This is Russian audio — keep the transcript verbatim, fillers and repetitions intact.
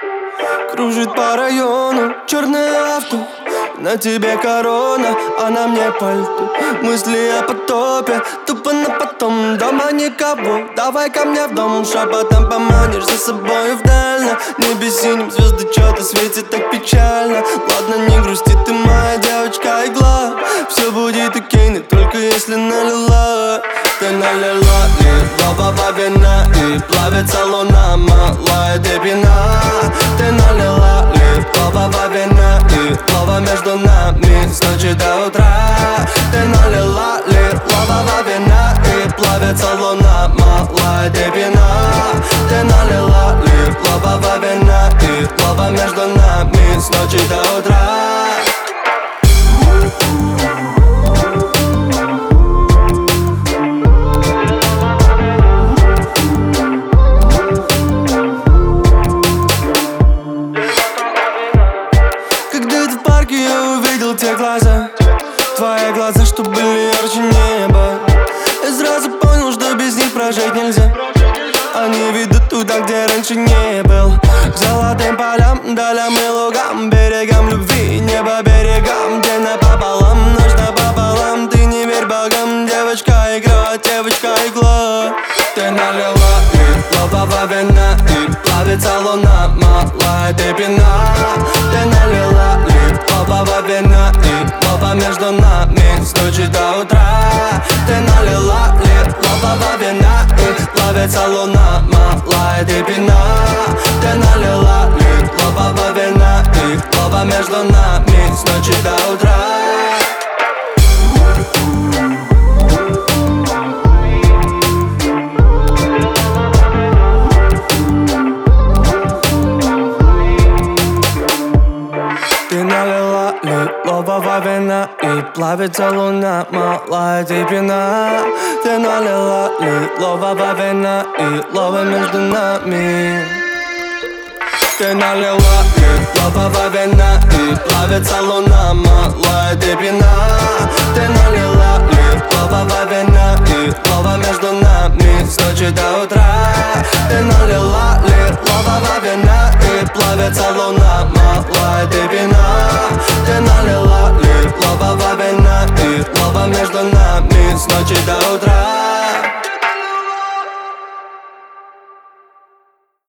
Кружит по району черное авто, на тебе корона, а на мне пальто. Мысли о потопе, тупо на потом. Дома никого, давай ко мне в дом. Шепотом поманишь за собой вдаль. На небе синим звезды что-то светит так печально. Ладно, не грусти, ты моя девочка игла. Все будет окей, но только если налила. Ты налила и ловова вина, и плавится луна, малая ты пина. Ты налила и ловова вина, и лова между нами с ночи до утра. Ты налила ли ловова вина, и плавится луна, малая ты пина. Ты налила ли ловова вина, и лова между нами с ночи до утра. Я увидел те глаза, твои глаза, что были ярче неба. Я сразу понял, что без них прожить нельзя. Они ведут туда, где раньше не был. К золотым полям, долям и лугам, берегам любви, небо берегам. День напополам, ночь напополам. Ты не верь богам, девочка игра, девочка игла. Ты налила и ловова вина, и плавится луна, малая ты пина. Ты налила и ловова вина, и лова между нами с ночи до утра. Ты налила ли ловова вина, и плавится луна, малая ты пина. Ты налила ли ловова вина, и лова между нами с ночи до утра. Ты налила ли ловова вина, и плавится луна, малая ты пина. Ты налила ли ловова вина, и лова между нами. Ты налила ли ловова вина, и плавится луна, малая ты пина. Ты налила ли ловова вина, и лова между нами с ночи до утра. Ты налила ли ловова вина, и плавится луна,